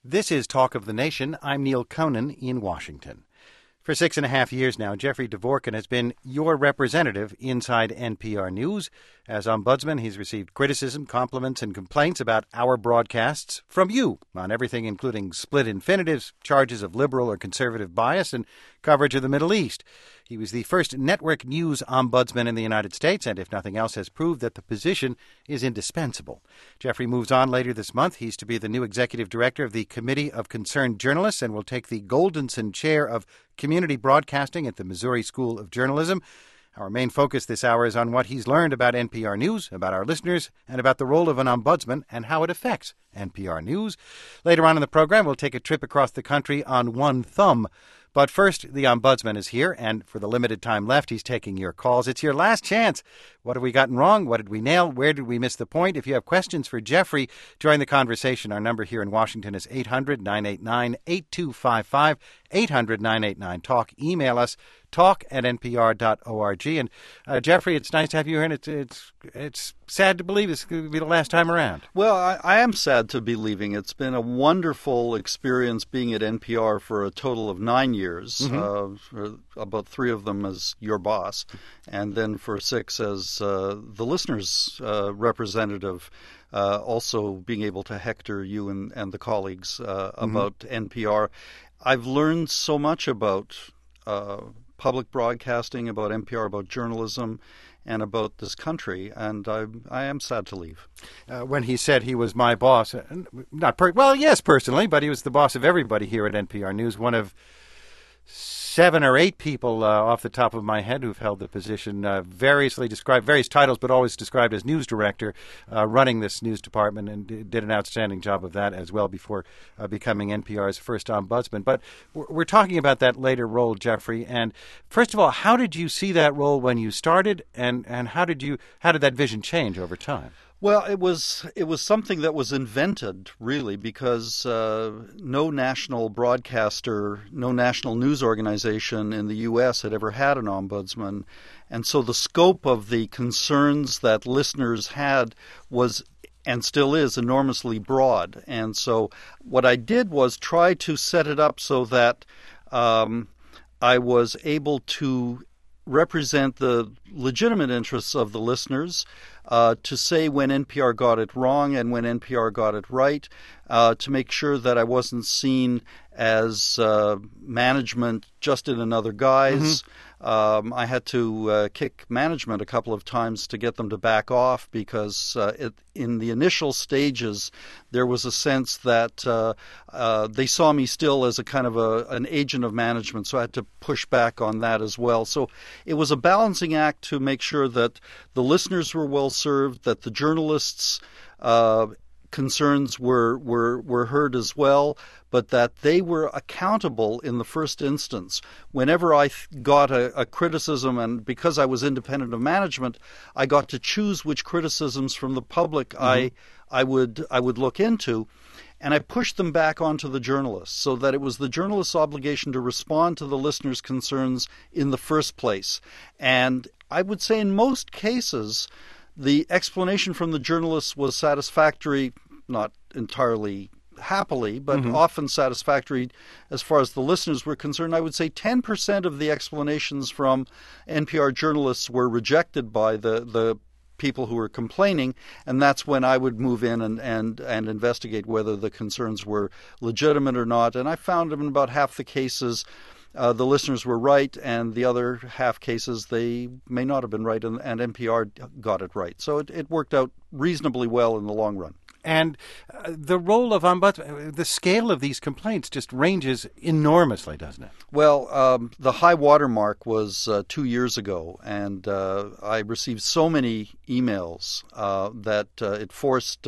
This is Talk of the Nation. I'm Neil Conan in Washington. For 6.5 years now, Jeffrey Dvorkin has been your representative inside NPR News. As ombudsman, he's received criticism, compliments, and complaints about our broadcasts from you on everything including split infinitives, charges of liberal or conservative bias, and coverage of the Middle East. He was the first network news ombudsman in the United States, and if nothing else, has proved that the position is indispensable. Jeffrey moves on later this month. He's to be the new executive director of the Committee of Concerned Journalists and will take the Goldenson Chair of Community Broadcasting at the Missouri School of Journalism. Our main focus this hour is on what he's learned about NPR News, about our listeners, and about the role of an ombudsman and how it affects NPR News. Later on in the program, we'll take a trip across the country on one thumb. But first, the ombudsman is here, and for the limited time left, he's taking your calls. It's your last chance. What have we gotten wrong? What did we nail? Where did we miss the point? If you have questions for Jeffrey, join the conversation. Our number here in Washington is 800-989-8255, 800-989-TALK. Email us, talk@npr.org. And Jeffrey, it's nice to have you here, and it's sad to believe it's going to be the last time around. Well, I am sad to be leaving. It's been a wonderful experience being at NPR for a total of 9 years, for about 3 of them as your boss, and then for 6 as the listeners' representative, also being able to hector you and the colleagues about NPR. I've learned so much about public broadcasting, about NPR, about journalism, and about this country, and I am sad to leave. When he said he was my boss, yes, personally, but he was the boss of everybody here at NPR News, one of 7 or 8 people off the top of my head who've held the position, variously described, various titles, but always described as news director, running this news department, and did an outstanding job of that as well before becoming NPR's first ombudsman. But we're talking about that later role, Jeffrey. And first of all, how did you see that role when you started, and how did that vision change over time? Well, it was something that was invented, really, because no national broadcaster, no national news organization in the U.S. had ever had an ombudsman. And so the scope of the concerns that listeners had was, and still is, enormously broad. And so what I did was try to set it up so that I was able to represent the legitimate interests of the listeners, to say when NPR got it wrong and when NPR got it right, to make sure that I wasn't seen as management just in another guise. I had to kick management a couple of times to get them to back off because in the initial stages there was a sense that they saw me still as a kind of an agent of management, so I had to push back on that as well. So it was a balancing act to make sure that the listeners were well served, that the journalists' concerns were heard as well, but that they were accountable in the first instance. Whenever I got a criticism, and because I was independent of management, I got to choose which criticisms from the public I would look into, and I pushed them back onto the journalists, so that it was the journalist's obligation to respond to the listeners' concerns in the first place. And I would say in most cases, the explanation from the journalists was satisfactory, not entirely happily, but often satisfactory as far as the listeners were concerned. I would say 10% of the explanations from NPR journalists were rejected by the people who were complaining, and that's when I would move in and investigate whether the concerns were legitimate or not. And I found in about half the cases the listeners were right, and the other half cases they may not have been right, and NPR got it right. So it worked out reasonably well in the long run. And the role of ombudsman, the scale of these complaints just ranges enormously, doesn't it? Well, the high water mark was 2 years ago, and I received so many emails that it forced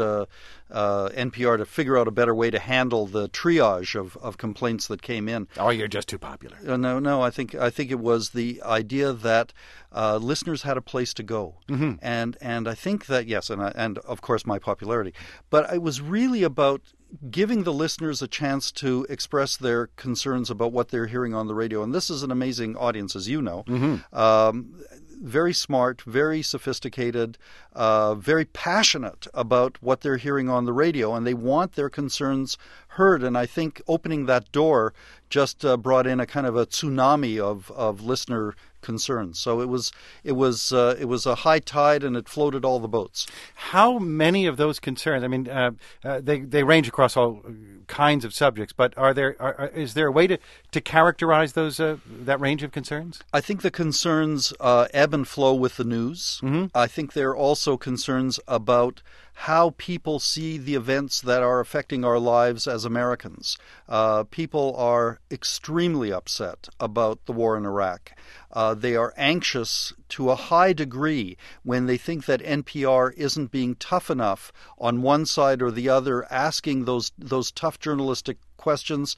NPR to figure out a better way to handle the triage of complaints that came in. Oh, you're just too popular. No. I think it was the idea that listeners had a place to go, and I think that yes, and of course my popularity, but it was really about giving the listeners a chance to express their concerns about what they're hearing on the radio. And this is an amazing audience, as you know. very smart, very sophisticated, very passionate about what they're hearing on the radio, and they want their concerns heard. And I think opening that door just brought in a kind of a tsunami of listener concerns. So it was a high tide, and it floated all the boats. How many of those concerns? I mean, they range across all kinds of subjects, but is there a way to characterize those that range of concerns? I think the concerns ebb and flow with the news. Mm-hmm. I think there are also concerns about how people see the events that are affecting our lives as Americans. People are extremely upset about the war in Iraq. They are anxious to a high degree when they think that NPR isn't being tough enough on one side or the other, asking those tough journalistic questions.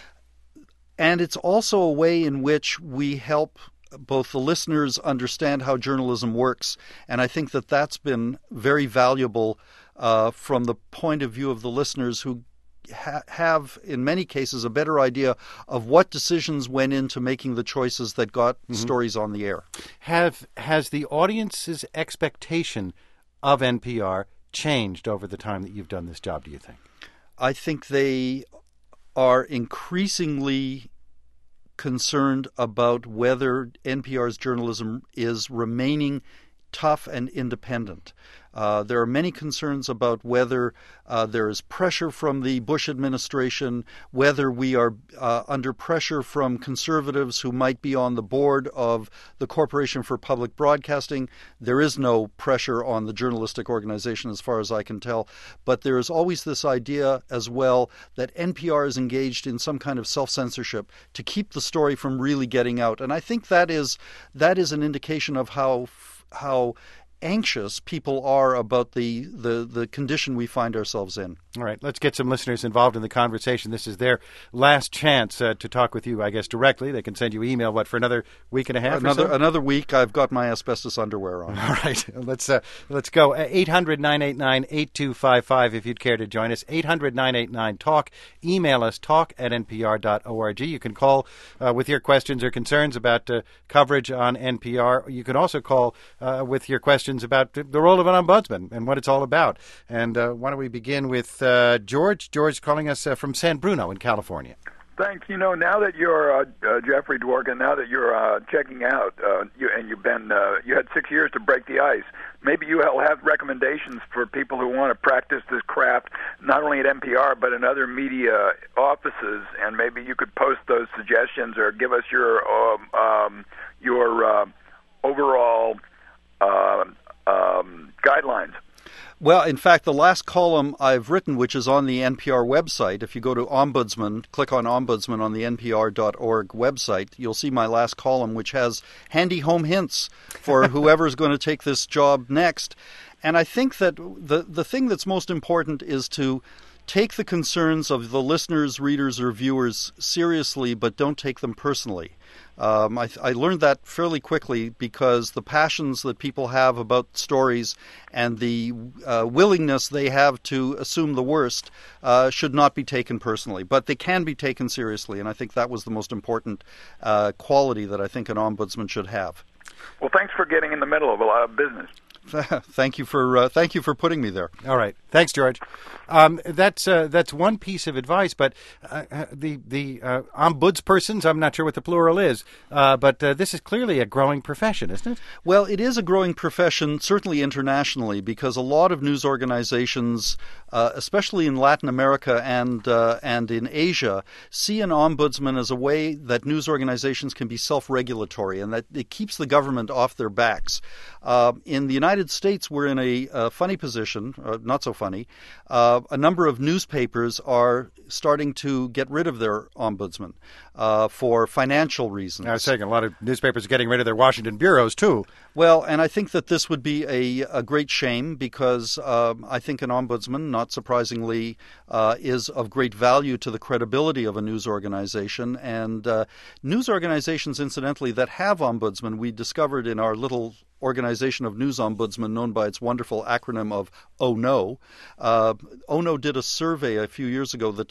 And it's also a way in which we help both the listeners understand how journalism works, and I think that that's been very valuable from the point of view of the listeners who have, in many cases, a better idea of what decisions went into making the choices that got stories on the air. Has the audience's expectation of NPR changed over the time that you've done this job, do you think? I think they are increasingly concerned about whether NPR's journalism is remaining tough and independent. There are many concerns about whether there is pressure from the Bush administration, whether we are under pressure from conservatives who might be on the board of the Corporation for Public Broadcasting. There is no pressure on the journalistic organization as far as I can tell, but there is always this idea as well that NPR is engaged in some kind of self-censorship to keep the story from really getting out. And I think that is an indication of how anxious people are about the condition we find ourselves in. All right, let's get some listeners involved in the conversation. This is their last chance to talk with you, I guess, directly. They can send you email, for another week and a half Another week. I've got my asbestos underwear on. All right, let's go. 800-989-8255 if you'd care to join us. 800-989-TALK. Email us, talk@npr.org. You can call with your questions or concerns about coverage on NPR. You can also call with your questions about the role of an ombudsman and what it's all about. And why don't we begin with George? George calling us from San Bruno in California. Thanks. Now that you're Jeffrey Dworkin, now that you're checking out, you had 6 years to break the ice. Maybe you'll have recommendations for people who want to practice this craft, not only at NPR but in other media offices. And maybe you could post those suggestions or give us your overall guidelines. Well, in fact, the last column I've written, which is on the NPR website, if you go to Ombudsman, click on Ombudsman on the npr.org website, you'll see my last column, which has handy home hints for whoever's going to take this job next. And I think that the thing that's most important is to take the concerns of the listeners, readers, or viewers seriously, but don't take them personally. I learned that fairly quickly because the passions that people have about stories and the willingness they have to assume the worst should not be taken personally, but they can be taken seriously, and I think that was the most important quality that I think an ombudsman should have. Well, thanks for getting in the middle of a lot of business. Thank you for putting me there. All right, thanks, George. That's one piece of advice, but the ombudspersons, I'm not sure what the plural is, but this is clearly a growing profession, isn't it? Well, it is a growing profession, certainly internationally, because a lot of news organizations, especially in Latin America and in Asia, see an ombudsman as a way that news organizations can be self-regulatory and that it keeps the government off their backs. In the United States, we're in a funny position, not so funny. A number of newspapers are starting to get rid of their ombudsman for financial reasons. I was saying a lot of newspapers are getting rid of their Washington bureaus, too. Well, and I think that this would be a great shame because I think an ombudsman, not surprisingly, is of great value to the credibility of a news organization. And news organizations, incidentally, that have ombudsmen, we discovered in our little organization of news ombudsmen known by its wonderful acronym of ONO. ONO did a survey a few years ago that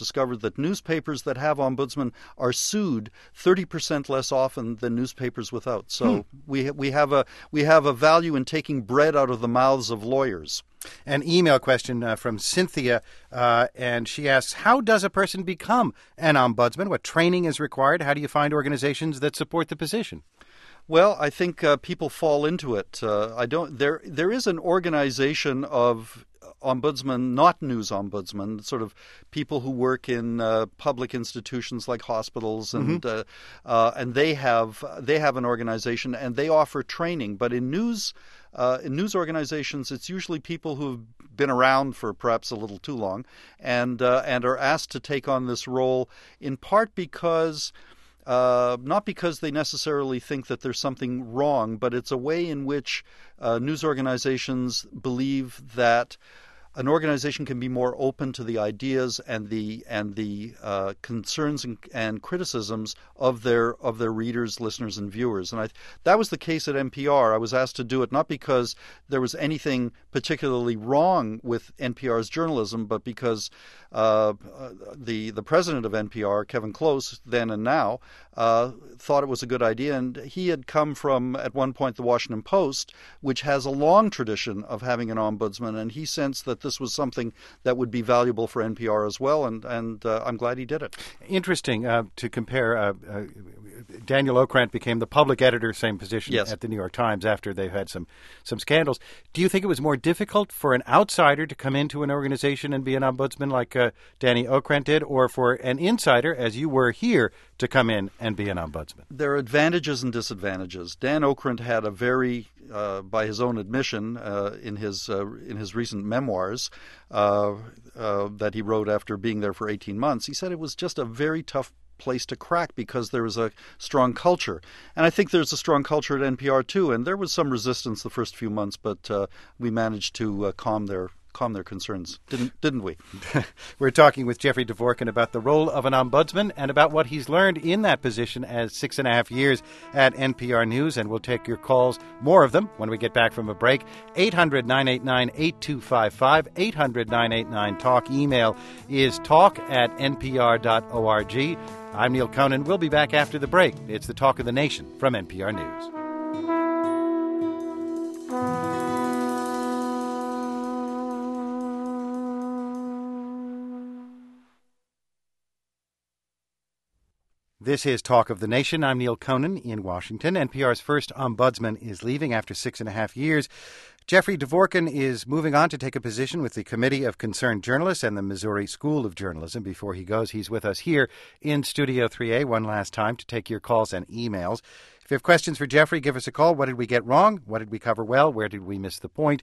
discovered that newspapers that have ombudsmen are sued 30% less often than newspapers without. So we have a value in taking bread out of the mouths of lawyers. An email question from Cynthia, and she asks, how does a person become an ombudsman? What training is required? How do you find organizations that support the position? Well, I think people fall into it. There is an organization of ombudsman, not news ombudsman, sort of people who work in public institutions like hospitals, and they have an organization and they offer training. But in news organizations, it's usually people who've been around for perhaps a little too long, and are asked to take on this role in part because. Not because they necessarily think that there's something wrong, but it's a way in which news organizations believe that an organization can be more open to the ideas and the concerns and criticisms of their readers, listeners, and viewers. And that was the case at NPR. I was asked to do it not because there was anything particularly wrong with NPR's journalism, but because the president of NPR, Kevin Close, then and now, thought it was a good idea. And he had come from, at one point, the Washington Post, which has a long tradition of having an ombudsman, and he sensed that this was something that would be valuable for NPR as well, and I'm glad he did it. Interesting to compare. Daniel Okrent became the public editor, same position at the New York Times after they've had some scandals. Do you think it was more difficult for an outsider to come into an organization and be an ombudsman like Danny Okrent did, or for an insider, as you were here, to come in and be an ombudsman? There are advantages and disadvantages. Dan Okrent had a very, by his own admission, in his recent memoirs that he wrote after being there for 18 months, he said it was just a very tough place to crack because there was a strong culture. And I think there's a strong culture at NPR too, and there was some resistance the first few months, but we managed to calm their concerns, didn't we? We're talking with Jeffrey Dvorkin about the role of an ombudsman and about what he's learned in that position as 6.5 years at NPR News, and we'll take your calls, more of them, when we get back from a break. 800-989-8255, 800-989-TALK. Email is talk@npr.org. I'm Neil Conan. We'll be back after the break. It's the Talk of the Nation from NPR News. This is Talk of the Nation. I'm Neil Conan in Washington. NPR's first ombudsman is leaving after 6.5 years. Jeffrey Dvorkin is moving on to take a position with the Committee of Concerned Journalists and the Missouri School of Journalism. Before he goes, he's with us here in Studio 3A one last time to take your calls and emails. If you have questions for Jeffrey, give us a call. What did we get wrong? What did we cover well? Where did we miss the point?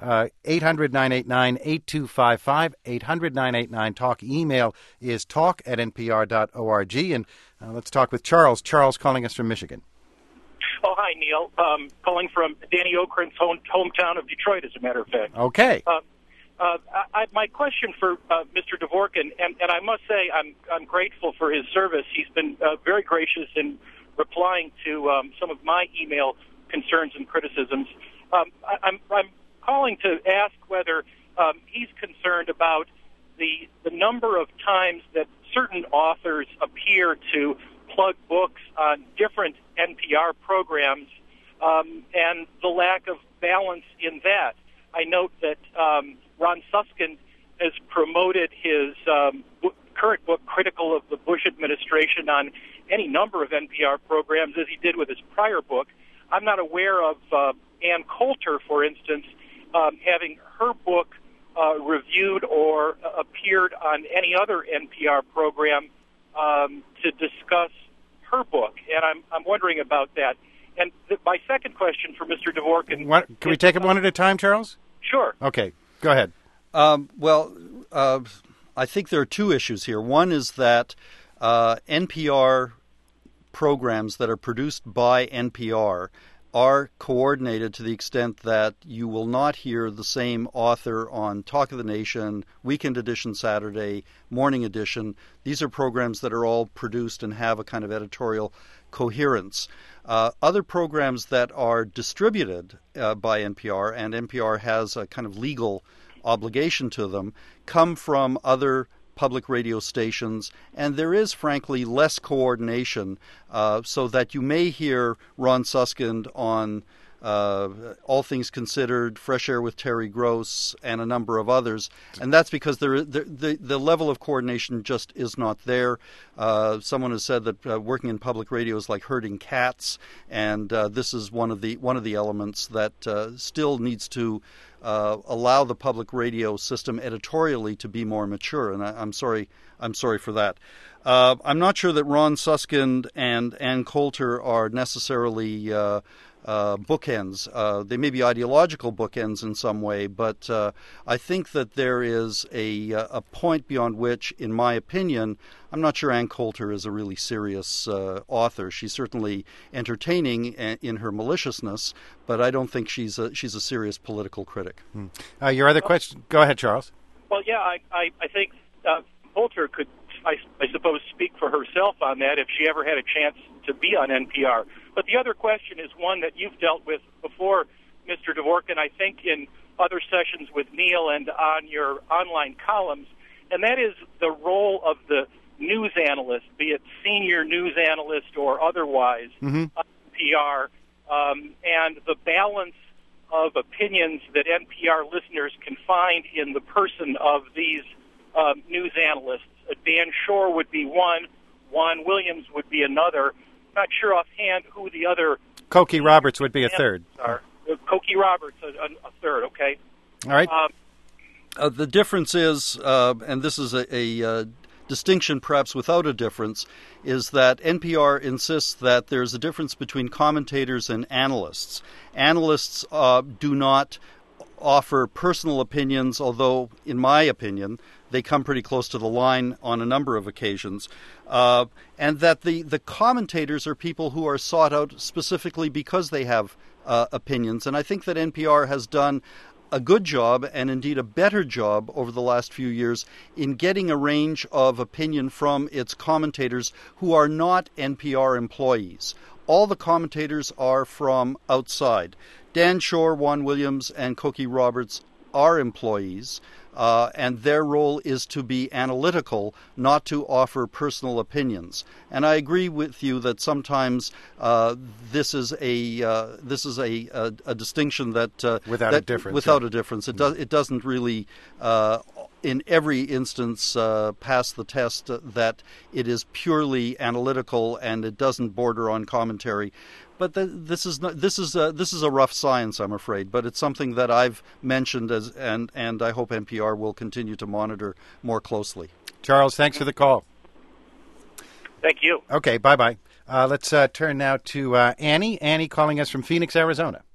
800-989-8255, 800-989-TALK. Email is talk@npr.org. And let's talk with Charles. Charles calling us from Michigan. Oh, hi, Neil. Calling from Danny Okrent's hometown of Detroit, as a matter of fact. Okay. My question for Mr. Dvorkin, and I must say I'm grateful for his service. He's been very gracious in replying to some of my email concerns and criticisms. I'm calling to ask whether he's concerned about the number of times that certain authors appear to plug books on different NPR programs and the lack of balance in that. I note that Ron Suskind has promoted his current book, critical of the Bush administration, on any number of NPR programs, as he did with his prior book. I'm not aware of Ann Coulter, for instance, having her book reviewed or appeared on any other NPR program to discuss her book, and I'm wondering about that. And my second question for Mr. Dvorkin... Can we take it one at a time, Charles? Sure. Okay, go ahead. I think there are two issues here. One is that NPR programs that are produced by NPR are coordinated to the extent that you will not hear the same author on Talk of the Nation, Weekend Edition Saturday, Morning Edition. These are programs that are all produced and have a kind of editorial coherence. Other programs that are distributed by NPR, and NPR has a kind of legal obligation to them, come from other public radio stations, and there is, frankly, less coordination, so that you may hear Ron Suskind on All Things Considered, Fresh Air with Terry Gross, and a number of others, and that's because the level of coordination just is not there. Someone has said that working in public radio is like herding cats, and this is one of the elements that still needs to allow the public radio system editorially to be more mature, and I'm sorry for that. I'm not sure that Ron Suskind and Ann Coulter are necessarily bookends. They may be ideological bookends in some way, but I think that there is a point beyond which, in my opinion, I'm not sure Ann Coulter is a really serious author. She's certainly entertaining in her maliciousness, but I don't think she's a serious political critic. Your other question? Go ahead, Charles. Well, yeah, I think Coulter could, I suppose, speak for herself on that if she ever had a chance to be on NPR. But the other question is one that you've dealt with before, Mr. Dvorkin, I think in other sessions with Neil and on your online columns, and that is the role of the news analyst, be it senior news analyst or otherwise, on NPR, and the balance of opinions that NPR listeners can find in the person of these news analysts. Dan Shore would be one, Juan Williams would be another. Not sure offhand who the other... Cokie Roberts would be a third. Cokie Roberts, a third, okay. All right. The difference is, and this is a distinction perhaps without a difference, is that NPR insists that there's a difference between commentators and analysts. Analysts do not offer personal opinions, although, in my opinion, they come pretty close to the line on a number of occasions, and that the commentators are people who are sought out specifically because they have opinions. And I think that NPR has done a good job, and indeed a better job over the last few years, in getting a range of opinion from its commentators who are not NPR employees. All the commentators are from outside. Dan Shore, Juan Williams, and Cokie Roberts are employees, and their role is to be analytical, not to offer personal opinions. And I agree with you that sometimes this is a distinction that without a difference. Without a difference, it doesn't really. In every instance, pass the test that it is purely analytical and it doesn't border on commentary. But this is a rough science, I'm afraid. But it's something that I've mentioned and I hope NPR will continue to monitor more closely. Charles, thanks for the call. Thank you. Okay, bye-bye. Let's turn now to Annie. Annie calling us from Phoenix, Arizona.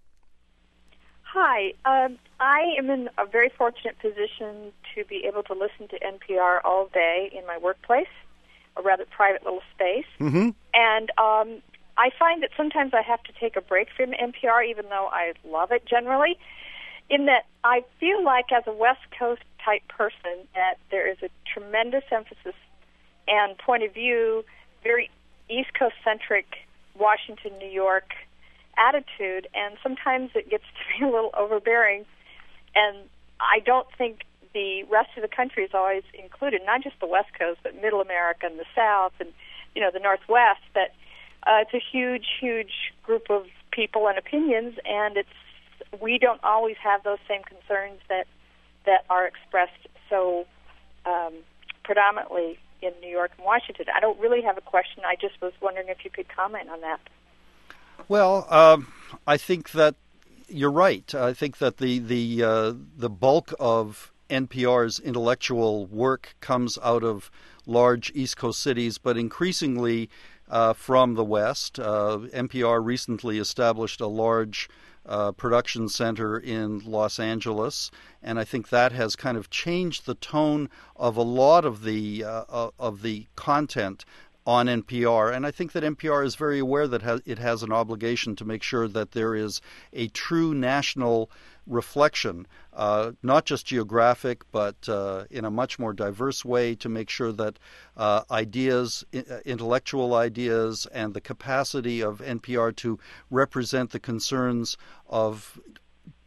Hi. I am in a very fortunate position to be able to listen to NPR all day in my workplace, a rather private little space. Mm-hmm. And I find that sometimes I have to take a break from NPR, even though I love it generally, in that I feel like as a West Coast type person that there is a tremendous emphasis and point of view, very East Coast centric, Washington, New York attitude, and sometimes it gets to be a little overbearing, and I don't think the rest of the country is always included, not just the West Coast, but Middle America and the South and, the Northwest, that it's a huge, huge group of people and opinions, and we don't always have those same concerns that are expressed so predominantly in New York and Washington. I don't really have a question. I just was wondering if you could comment on that. Well, I think that you're right. I think that the bulk of NPR's intellectual work comes out of large East Coast cities, but increasingly from the West. NPR recently established a large production center in Los Angeles, and I think that has kind of changed the tone of a lot of the content on NPR, and I think that NPR is very aware that it has an obligation to make sure that there is a true national reflection, not just geographic, but in a much more diverse way, to make sure that ideas, intellectual ideas, and the capacity of NPR to represent the concerns of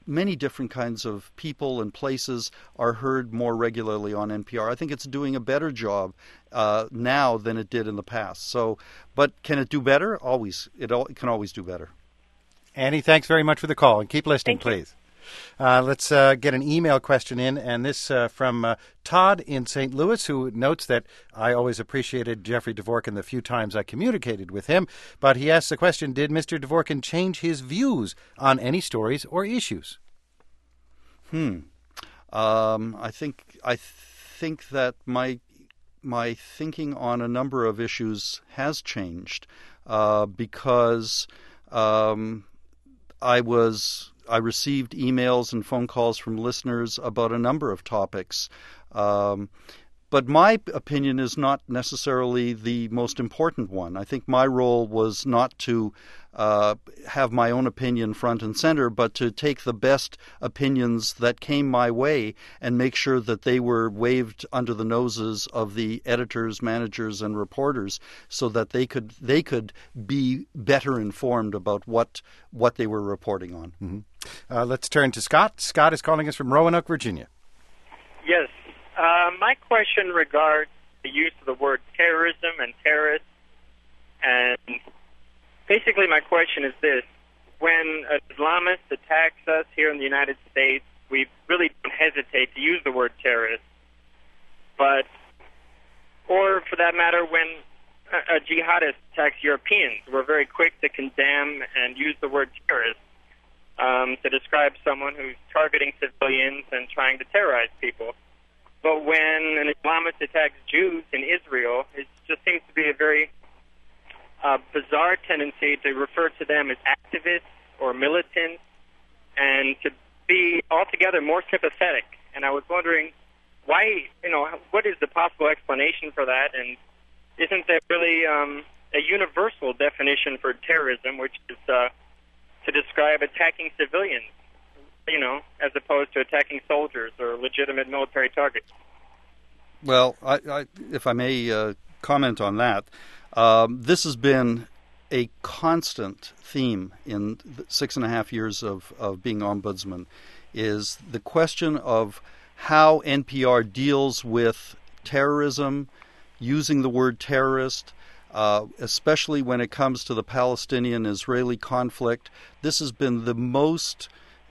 many different kinds of people and places are heard more regularly on NPR. I think it's doing a better job now than it did in the past. So, but can it do better? Always. It can always do better. Annie, thanks very much for the call, and keep listening, please. Let's get an email question in, and this from Todd in St. Louis, who notes that I always appreciated Jeffrey Dvorkin the few times I communicated with him, but he asks the question, did Mr. Dvorkin change his views on any stories or issues? I think that my thinking on a number of issues has changed because I received emails and phone calls from listeners about a number of topics. But my opinion is not necessarily the most important one. I think my role was not to have my own opinion front and center, but to take the best opinions that came my way and make sure that they were waved under the noses of the editors, managers, and reporters so that they could be better informed about what they were reporting on. Mm-hmm. Let's turn to Scott. Scott is calling us from Roanoke, Virginia. Yes. My question regards the use of the word terrorism and terrorist. And basically my question is this. When an Islamist attacks us here in the United States, we really don't hesitate to use the word terrorist. But, or for that matter, when a jihadist attacks Europeans, we're very quick to condemn and use the word terrorist to describe someone who's targeting civilians and trying to terrorize people. But when an Islamist attacks Jews in Israel, it just seems to be a very bizarre tendency to refer to them as activists or militants and to be altogether more sympathetic. And I was wondering why, what is the possible explanation for that? And isn't there really a universal definition for terrorism, which is to describe attacking civilians? As opposed to attacking soldiers or legitimate military targets. Well, I if I may comment on that, this has been a constant theme in the 6.5 years of being ombudsman, is the question of how NPR deals with terrorism, using the word terrorist, especially when it comes to the Palestinian-Israeli conflict. This has been the most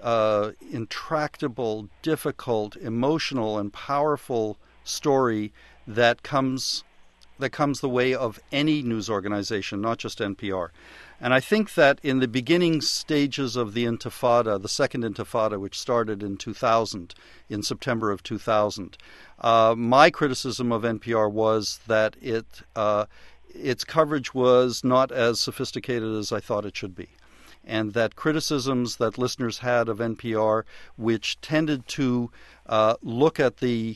intractable, difficult, emotional, and powerful story that comes the way of any news organization, not just NPR. And I think that in the beginning stages of the Intifada, the second Intifada, which started in 2000, in September of 2000, my criticism of NPR was that its coverage was not as sophisticated as I thought it should be. And that criticisms that listeners had of NPR, which tended to look at the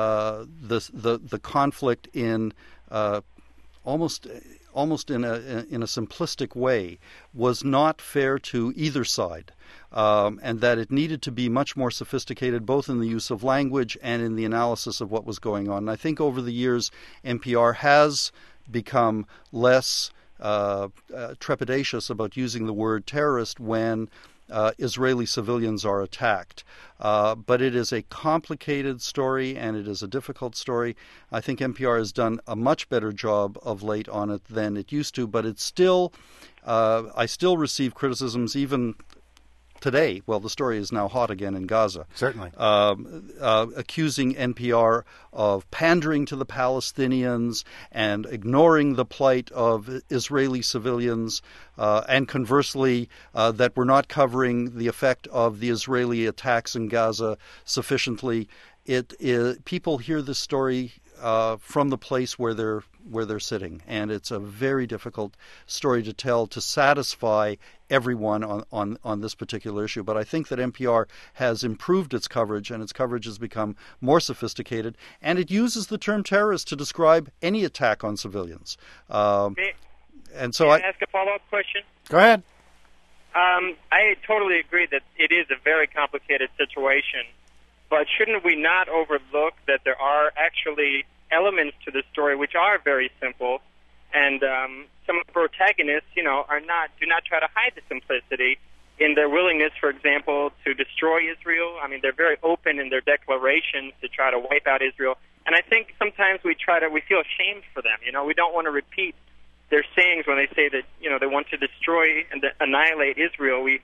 conflict in almost in a simplistic way, was not fair to either side, and that it needed to be much more sophisticated, both in the use of language and in the analysis of what was going on. And I think over the years, NPR has become less trepidatious about using the word terrorist when Israeli civilians are attacked. But it is a complicated story and it is a difficult story. I think NPR has done a much better job of late on it than it used to, but it's still, I still receive criticisms even today. Well, the story is now hot again in Gaza. Certainly. Accusing NPR of pandering to the Palestinians and ignoring the plight of Israeli civilians, and conversely, that we're not covering the effect of the Israeli attacks in Gaza sufficiently. People hear this story from the place where they're sitting, and it's a very difficult story to tell to satisfy everyone on this particular issue. But I think that NPR has improved its coverage, and its coverage has become more sophisticated, and it uses the term terrorist to describe any attack on civilians. And so Can I ask a follow-up question? Go ahead. I totally agree that it is a very complicated situation. But shouldn't we not overlook that there are actually elements to the story which are very simple, and some of the protagonists, do not try to hide the simplicity. in their willingness, for example, to destroy Israel. I mean, they're very open in their declarations to try to wipe out Israel. And I think sometimes we feel ashamed for them. You know, we don't want to repeat their sayings when they say that, you know, they want to destroy and annihilate Israel. We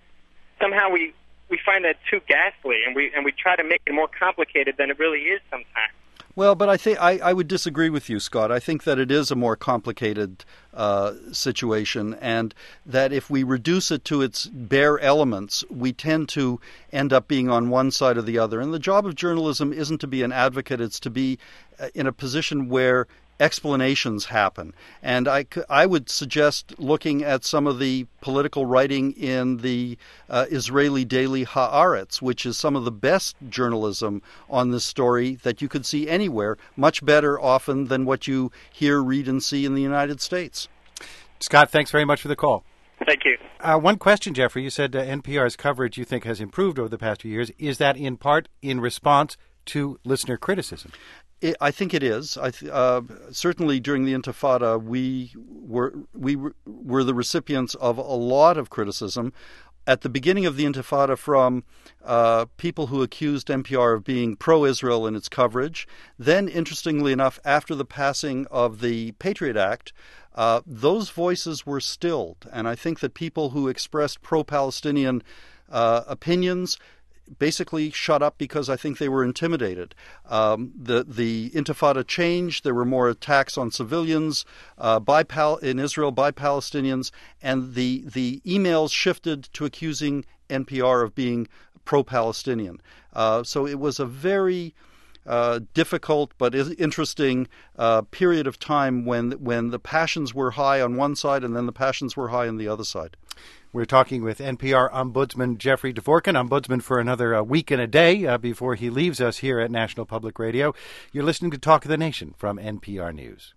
find that too ghastly, and we try to make it more complicated than it really is sometimes. Well, but I think I would disagree with you, Scott. I think that it is a more complicated situation, and that if we reduce it to its bare elements, we tend to end up being on one side or the other. And the job of journalism isn't to be an advocate; it's to be in a position where explanations happen. And I would suggest looking at some of the political writing in the Israeli daily Haaretz, which is some of the best journalism on this story that you could see anywhere, much better often than what you hear, read, and see in the United States. Scott, thanks very much for the call. Thank you. One question, Jeffrey. You said NPR's coverage you think has improved over the past few years. Is that in part in response to listener criticism? I think it is. Certainly during the Intifada, we were the recipients of a lot of criticism. At the beginning of the Intifada, from people who accused NPR of being pro-Israel in its coverage. Then, interestingly enough, after the passing of the Patriot Act, those voices were stilled. And I think that people who expressed pro-Palestinian opinions basically shut up because I think they were intimidated. The Intifada changed. There were more attacks on civilians in Israel by Palestinians, and the emails shifted to accusing NPR of being pro-Palestinian. So it was a very difficult but interesting period of time when the passions were high on one side and then the passions were high on the other side. We're talking with NPR Ombudsman Jeffrey Dvorkin, Ombudsman for another week and a day before he leaves us here at National Public Radio. You're listening to Talk of the Nation from NPR News.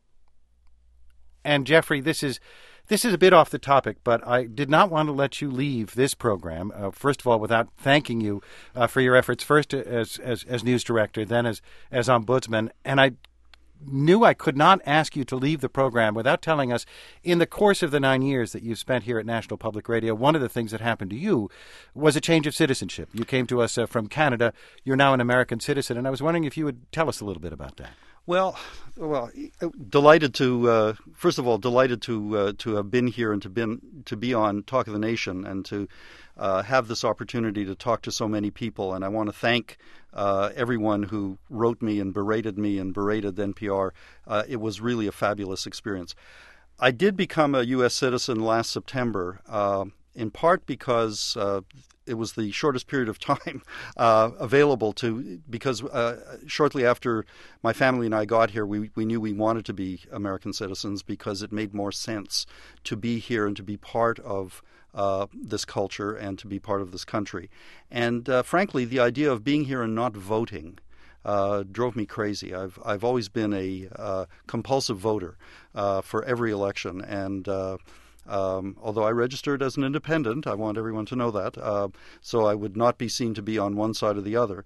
And Jeffrey, this is a bit off the topic, but I did not want to let you leave this program, first of all, without thanking you for your efforts, first as news director, then as Ombudsman. And I knew I could not ask you to leave the program without telling us, in the course of the 9 years that you've spent here at National Public Radio, one of the things that happened to you was a change of citizenship. You came to us from Canada. You're now an American citizen, and I was wondering if you would tell us a little bit about that. Well, delighted to first of all delighted to have been here and to be on Talk of the Nation and to have this opportunity to talk to so many people. And I want to thank everyone who wrote me and berated NPR. It was really a fabulous experience. I did become a U.S. citizen last September, in part because it was the shortest period of time available because shortly after my family and I got here, we knew we wanted to be American citizens because it made more sense to be here and to be part of this culture and to be part of this country. And frankly, the idea of being here and not voting drove me crazy. I've always been a compulsive voter for every election, and although I registered as an independent, I want everyone to know that, so I would not be seen to be on one side or the other.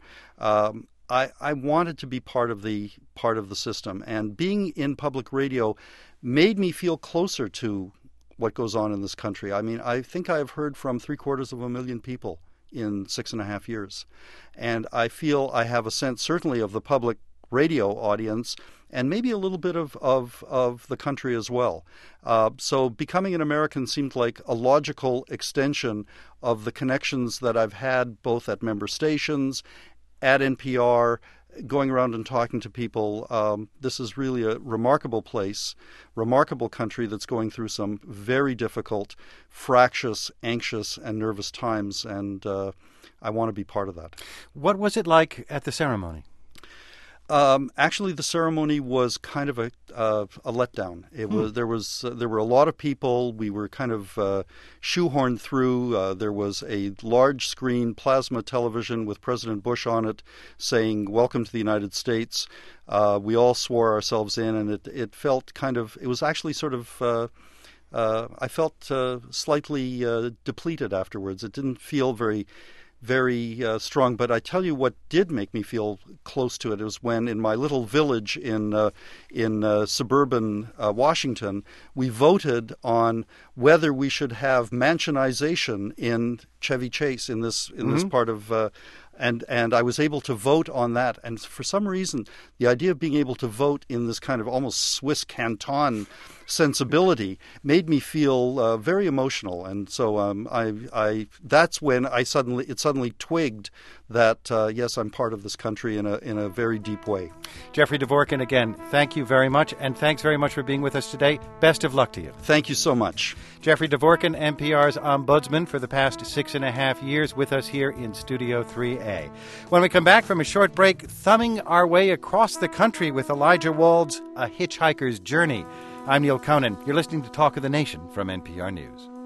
I wanted to be part of the system, and being in public radio made me feel closer to what goes on in this country. I mean, I think I've heard from 750,000 people in 6.5 years, and I feel I have a sense, certainly, of the public radio audience, and maybe a little bit of the country as well. So becoming an American seemed like a logical extension of the connections that I've had both at member stations, at NPR, going around and talking to people. This is really a remarkable place, remarkable country that's going through some very difficult, fractious, anxious, and nervous times, and I want to be part of that. What was it like at the ceremony? Actually, the ceremony was kind of a letdown. There were a lot of people. We were kind of shoehorned through. There was a large screen plasma television with President Bush on it, saying "Welcome to the United States." We all swore ourselves in, and it felt kind of. It was actually sort of. I felt slightly depleted afterwards. It didn't feel very very strong. But I tell you what did make me feel close to it was when in my little village in suburban Washington, we voted on whether we should have mansionization in Chevy Chase in this part of and I was able to vote on that. And for some reason, the idea of being able to vote in this kind of almost Swiss canton sensibility made me feel very emotional. And so I that's when it suddenly twigged that yes, I'm part of this country in a very deep way. Jeffrey Dvorkin, again, thank you very much, and thanks very much for being with us today. Best of luck to you. Thank you so much. Jeffrey Dvorkin, NPR's ombudsman for the past 6.5 years, with us here in Studio 3A. When we come back from a short break, thumbing our way across the country with Elijah Wald's A Hitchhiker's Journey. I'm Neil Conan. You're listening to Talk of the Nation from NPR News.